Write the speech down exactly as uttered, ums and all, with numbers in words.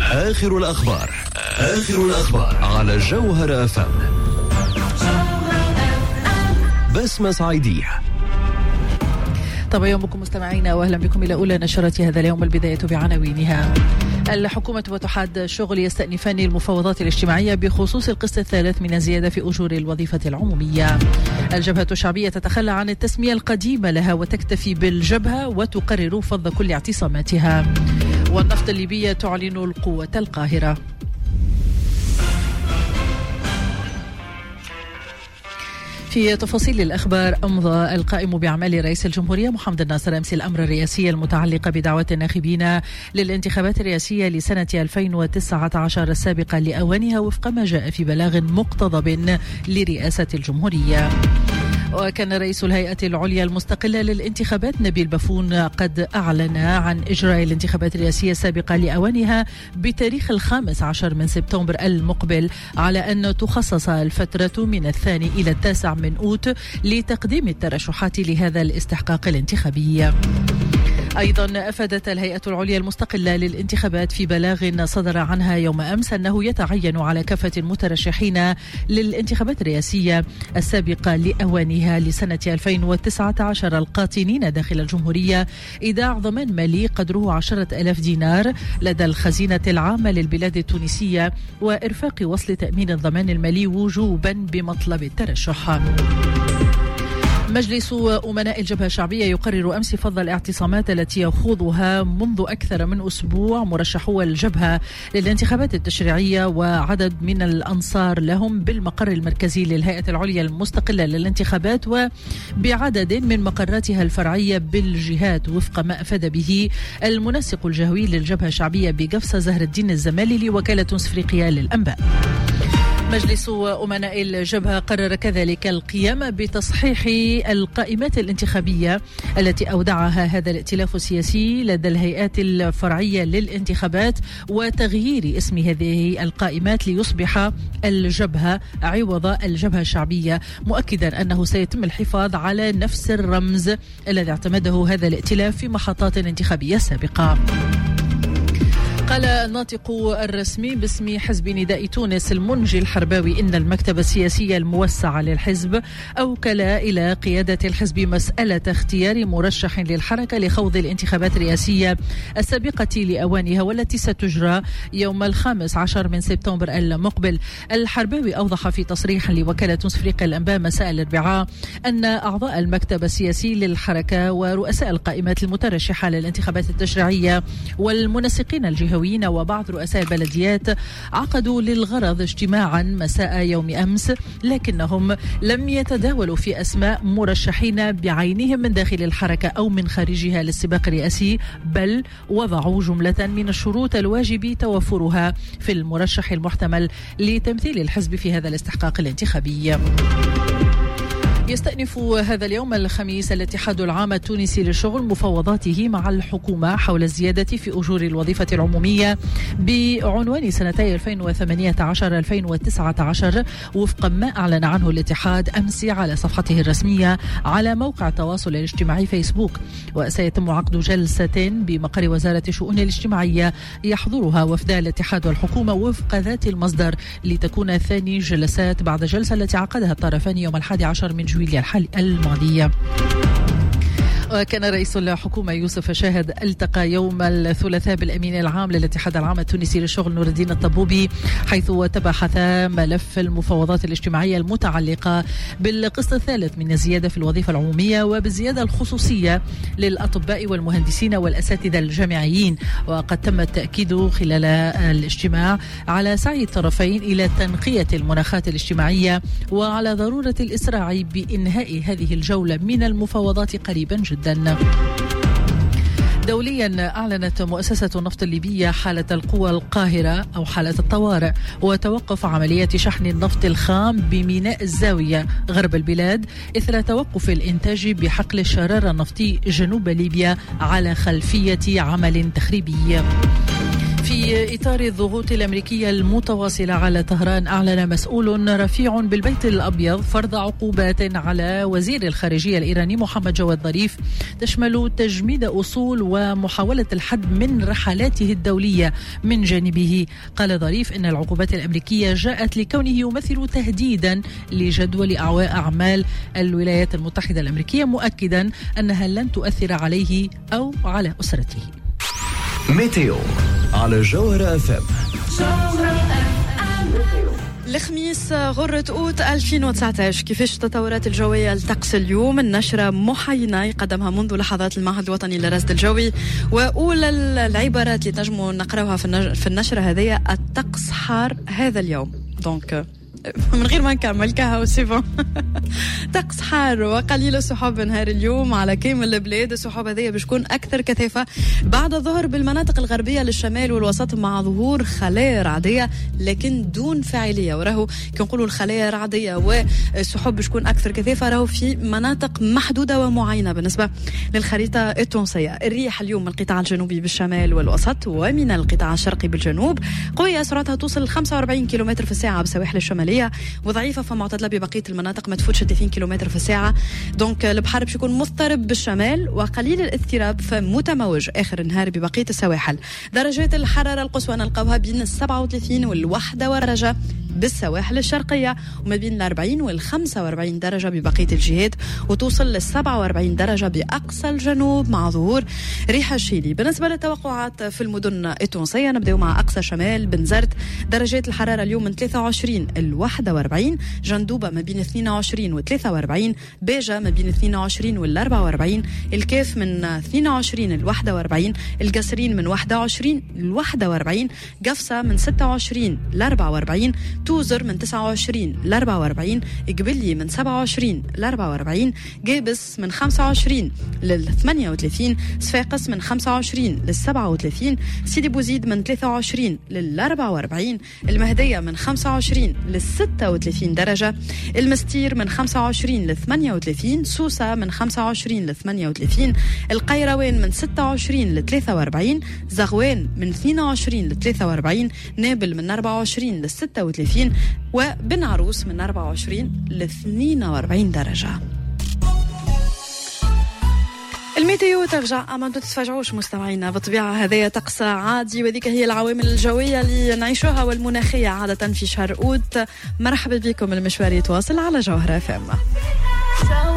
آخر الأخبار آخر الأخبار على جوهر أف أم. بسمة صعيدية. طب يومكم مستمعينا وأهلا بكم إلى أولى نشرة هذا اليوم. البداية بعناوينها. الحكومة واتحاد الشغل يستأنفان المفاوضات الاجتماعية بخصوص القسط الثالث من الزيادة في أجور الوظيفة العمومية. الجبهة الشعبية تتخلى عن التسمية القديمة لها وتكتفي بالجبهة وتقرر فض كل اعتصاماتها. والنفط الليبي تعلن القوة القاهرة. في تفاصيل الأخبار، أمضى القائم بأعمال رئيس الجمهورية محمد الناصر أمس الأمر الرئاسي المتعلق بدعوة الناخبين للانتخابات الرئاسية لسنة ألفين وتسعة عشر السابقة لأوانها وفق ما جاء في بلاغ مقتضب لرئاسة الجمهورية. وكان رئيس الهيئة العليا المستقلة للانتخابات نبيل بافون قد أعلن عن إجراء الانتخابات الرئاسية السابقة لأوانها بتاريخ الخامس عشر من سبتمبر المقبل، على أن تخصص الفترة من الثاني إلى التاسع من أوت لتقديم الترشحات لهذا الاستحقاق الانتخابي. أيضا أفادت الهيئة العليا المستقلة للانتخابات في بلاغ صدر عنها يوم أمس أنه يتعين على كافة المترشحين للانتخابات الرئاسية السابقة لأوانها لسنة ألفين وتسعة عشر القاطنين داخل الجمهورية إيداع ضمان مالي قدره عشرة ألاف دينار لدى الخزينة العامة للبلاد التونسية، وإرفاق وصل تأمين الضمان المالي وجوبا بمطلب الترشح. مجلس أمناء الجبهة الشعبية يقرر أمس فض الاعتصامات التي يخوضها منذ أكثر من أسبوع مرشحو الجبهة للانتخابات التشريعية وعدد من الأنصار لهم بالمقر المركزي للهيئة العليا المستقلة للانتخابات وبعدد من مقراتها الفرعية بالجهات، وفق ما أفاد به المنسق الجهوي للجبهة الشعبية بقفصة زهر الدين الزمالي لوكالة أفريقيا للأنباء. مجلس أمناء الجبهة قرر كذلك القيام بتصحيح القائمات الانتخابية التي أودعها هذا الائتلاف السياسي لدى الهيئات الفرعية للانتخابات وتغيير اسم هذه القائمات ليصبح الجبهة عوض الجبهة الشعبية، مؤكدا أنه سيتم الحفاظ على نفس الرمز الذي اعتمده هذا الائتلاف في محطات انتخابية سابقة. قال الناطق الرسمي باسم حزب نداء تونس المنجي الحرباوي إن المكتب السياسي الموسع للحزب أوكل إلى قيادة الحزب مسألة اختيار مرشح للحركة لخوض الانتخابات الرئاسية السابقة لأوانها والتي ستجرى يوم الخامس عشر من سبتمبر المقبل. الحرباوي أوضح في تصريح لوكالة أفريقيا الأنباء مساء الأربعاء أن أعضاء المكتب السياسي للحركة ورؤساء القائمات المترشحة للانتخابات التشريعية والمنسقين الجهويين وبعض رؤساء البلديات عقدوا للغرض اجتماعا مساء يوم أمس، لكنهم لم يتداولوا في أسماء مرشحين بعينهم من داخل الحركة أو من خارجها للسباق الرئاسي، بل وضعوا جملة من الشروط الواجب توفرها في المرشح المحتمل لتمثيل الحزب في هذا الاستحقاق الانتخابي. يستأنف هذا اليوم الخميس الاتحاد العام التونسي للشغل مفاوضاته مع الحكومة حول الزيادة في أجور الوظيفة العمومية بعنوان سنتي ألفين وثمانية عشر ألفين وتسعة عشر، وفق ما أعلن عنه الاتحاد أمس على صفحته الرسمية على موقع التواصل الاجتماعي فيسبوك. وسيتم عقد جلسة بمقر وزارة الشؤون الاجتماعية يحضرها وفد الاتحاد والحكومة وفق ذات المصدر، لتكون ثاني جلسات بعد جلسة التي عقدها الطرفان يوم الحادي عشر من جويليا الماضية. وكان رئيس الحكومة يوسف شاهد التقى يوم الثلاثاء بالأمين العام للاتحاد العام التونسي للشغل نور الدين الطبوبي، حيث تبحثا ملف المفاوضات الاجتماعية المتعلقة بالقسط الثالث من الزيادة في الوظيفة العمومية وبالزيادة الخصوصية للأطباء والمهندسين والأساتذة الجامعيين. وقد تم التأكيد خلال الاجتماع على سعي الطرفين إلى تنقية المناخات الاجتماعية وعلى ضرورة الإسراع بإنهاء هذه الجولة من المفاوضات قريبا جدا. دوليا أعلنت مؤسسة النفط الليبية حالة القوى القاهرة أو حالة الطوارئ وتوقف عملية شحن النفط الخام بميناء الزاوية غرب البلاد إثر توقف الإنتاج بحقل الشرارة النفطي جنوب ليبيا على خلفية عمل تخريبي. في في إطار الضغوط الأمريكية المتواصلة على طهران، أعلن مسؤول رفيع بالبيت الأبيض فرض عقوبات على وزير الخارجية الإيراني محمد جواد ظريف تشمل تجميد أصول ومحاولة الحد من رحلاته الدولية من جانبه. قال ظريف إن العقوبات الأمريكية جاءت لكونه يمثل تهديدا لجدول أعمال الولايات المتحدة الأمريكية، مؤكدا أنها لن تؤثر عليه أو على أسرته. ميتيو على جوهرة أف أم. الخميس غرة أوت ألفين وتسعة عشر. كيفاش التطورات الجوية لطقس اليوم؟ النشرة محينة يقدمها منذ لحظات المعهد الوطني للرصد الجوي، وأولى العبارات اللي تنجموا نقراوها في النشرة هذه: الطقس حار هذا اليوم. دونك من غير ما نكمل كهو سيفون. طقس حار وقليل السحب نهار اليوم على كامل البلاد. السحب هذه بتكون أكثر كثافة بعد الظهر بالمناطق الغربية للشمال والوسط، مع ظهور خلايا رعدية لكن دون فاعلية. وراهو كي نقولوا الخلايا الرعدية والسحب بتكون أكثر كثافة راهو في مناطق محدودة ومعينة بالنسبة للخريطة التونسية. الريح اليوم من القطاع الجنوبي بالشمال والوسط ومن القطاع الشرقي بالجنوب قوية، سرعتها توصل خمسة وأربعين كيلومتر في الساعة بالسواحل الشمالية، وضعيفة فمعتدلة ببقية المناطق ما تفوتش ثلاثين كيلومتر في الساعة. دونك البحر باش يكون مضطرب بالشمال وقليل الاضطراب فمتموج آخر النهار ببقية السواحل. درجات الحرارة القصوى نلقاوها بين السبعة وثلاثين والواحدة درجة بالسواحل الشرقية، وما بين الأربعين والخمسة وأربعين درجة ببقية الجهات، وتوصل للسبعة وأربعين درجة بأقصى الجنوب مع ظهور ريح الشيلي. بالنسبة للتوقعات في المدن التونسية نبدأ مع أقصى شمال بنزرت، درجات الحرارة اليوم من ثلاثة وعشرين الواحدة وأربعين، جندوبة ما بين اثنين وعشرين وثلاثة وأربعين، باجة ما بين اثنين وعشرين والأربعة وأربعين، الكاف من اثنين وعشرين الواحدة وأربعين، القصرين من واحد وعشرين الواحدة وأربعين، قفصة من ستة وعشرين الأربعة وأربعين، توزر من تسعة وعشرين الأربعة وأربعين، قبلي من سبعة وعشرين الأربعة وأربعين، قابس من خمسة وعشرين للثمانية وثلاثين، صفاقس من خمسة وعشرين للسبعة وثلاثين، سيدي بوزيد من ثلاثة وعشرين للأربعة وأربعين، المهدية من خمسة وعشرين للستة وثلاثين درجة، المستير من خمسة وعشرين لثمانية وثلاثين، سوسة من خمسة وعشرين لثمانية وثلاثين، القيروان من ستة وعشرين لثلاثة وأربعين، زغوان من اثنين وعشرين لثلاثة وأربعين، نابل من أربعة وعشرين لستة وثلاثين، وبن عروس من أربعة وعشرين لاثنين وأربعين درجة. الميتيو ترجع، أما أنتم تتفاجعوش مستمعينا، بالطبيعة هذا طقس عادي، وذيك هي العوامل الجوية اللي نعيشوها والمناخية عادة في شهر أوت. مرحبا بكم، المشوار يتواصل على جوهرة أف أم.